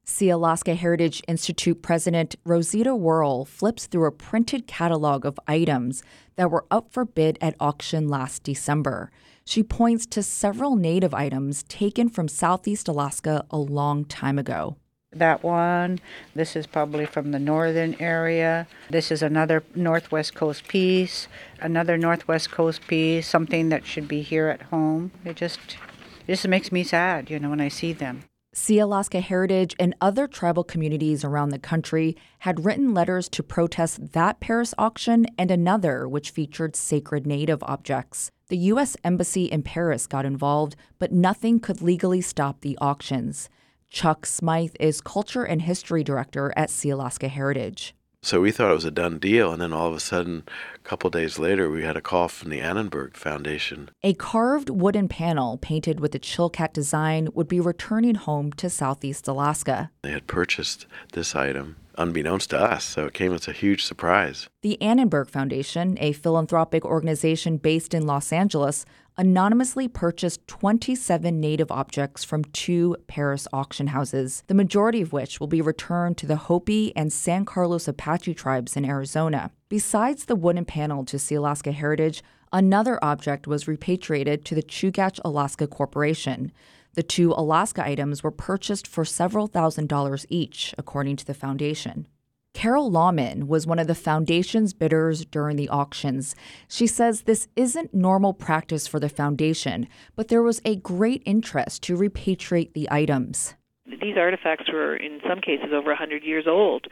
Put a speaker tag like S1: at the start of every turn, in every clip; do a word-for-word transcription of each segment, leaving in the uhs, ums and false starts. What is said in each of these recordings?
S1: Sealaska Heritage Institute President Rosita Worrell flips through a printed catalog of items that were up for bid at auction last December. She points to several native items taken from Southeast Alaska a long time ago.
S2: That one, this is probably from the northern area. This is another Northwest Coast piece, another Northwest Coast piece, something that should be here at home. It just, it just makes me sad, you know, when I see them.
S1: Sealaska Heritage and other tribal communities around the country had written letters to protest that Paris auction and another which featured sacred native objects. The U S Embassy in Paris got involved, but nothing could legally stop the auctions. Chuck Smythe is Culture and History Director at Sealaska Heritage.
S3: So we thought it was a done deal, and then all of a sudden, a couple days later, we had a call from the Annenberg Foundation.
S1: A carved wooden panel painted with the Chilkat design would be returning home to Southeast Alaska.
S3: They had purchased this item, unbeknownst to us, so it came as a huge surprise.
S1: The Annenberg Foundation, a philanthropic organization based in Los Angeles, anonymously purchased twenty-seven native objects from two Paris auction houses, the majority of which will be returned to the Hopi and San Carlos Apache tribes in Arizona. Besides the wooden panel to Sealaska Heritage, another object was repatriated to the Chugach Alaska Corporation. The two Alaska items were purchased for several thousand dollars each, according to the foundation. Carol Lawman was one of the foundation's bidders during the auctions. She says this isn't normal practice for the foundation, but there was a great interest to repatriate the items.
S4: These artifacts were, in some cases, over one hundred years old,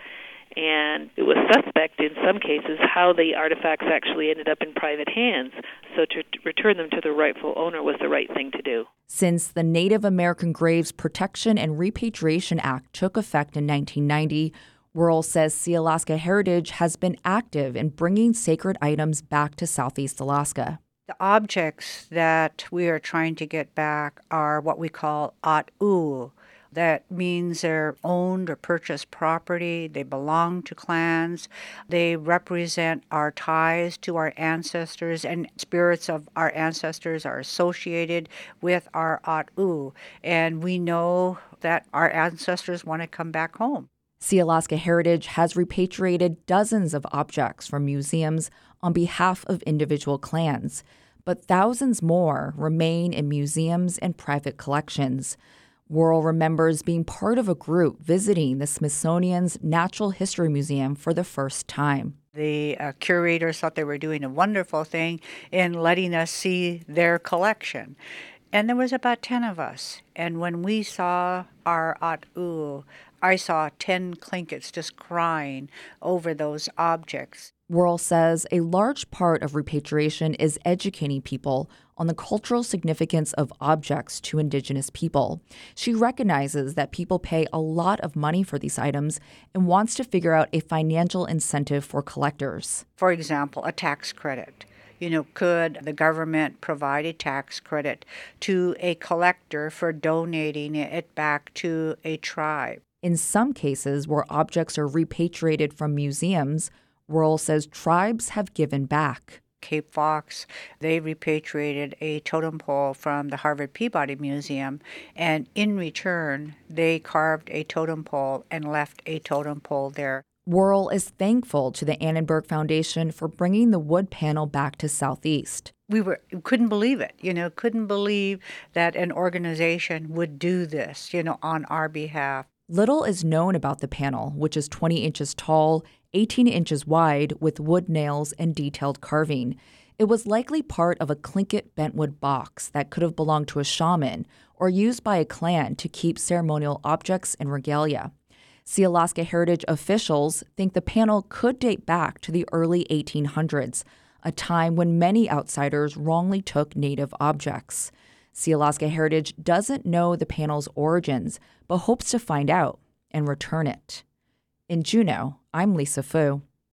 S4: and it was suspect in some cases how the artifacts actually ended up in private hands. So to return them to the rightful owner was the right thing to do.
S1: Since the Native American Graves Protection and Repatriation Act took effect in nineteen ninety, Worrell says Sealaska Heritage has been active in bringing sacred items back to Southeast Alaska.
S2: The objects that we are trying to get back are what we call at'u. That means they're owned or purchased property. They belong to clans. They represent our ties to our ancestors, and spirits of our ancestors are associated with our at'u. And we know that our ancestors want to come back home.
S1: Sealaska Heritage has repatriated dozens of objects from museums on behalf of individual clans, but thousands more remain in museums and private collections. Worrell remembers being part of a group visiting the Smithsonian's Natural History Museum for the first time.
S2: The uh, curators thought they were doing a wonderful thing in letting us see their collection. And there was about ten of us. And when we saw our at'u, I saw ten Tlinkits just crying over those objects.
S1: Worrell says a large part of repatriation is educating people on the cultural significance of objects to Indigenous people. She recognizes that people pay a lot of money for these items and wants to figure out a financial incentive for collectors.
S2: For example, a tax credit. You know, could the government provide a tax credit to a collector for donating it back to a tribe?
S1: In some cases where objects are repatriated from museums, Worrell says tribes have given back.
S2: Cape Fox, they repatriated a totem pole from the Harvard Peabody Museum, and in return, they carved a totem pole and left a totem pole there.
S1: Worrell is thankful to the Annenberg Foundation for bringing the wood panel back to Southeast.
S2: We were couldn't believe it, you know, couldn't believe that an organization would do this, you know, on our behalf.
S1: Little is known about the panel, which is twenty inches tall, eighteen inches wide, with wood nails and detailed carving. It was likely part of a Tlingit bentwood box that could have belonged to a shaman or used by a clan to keep ceremonial objects and regalia. Sealaska Heritage officials think the panel could date back to the early eighteen hundreds, a time when many outsiders wrongly took native objects. Sealaska Heritage doesn't know the panel's origins, but hopes to find out and return it. In Juneau, I'm Lisa Fu.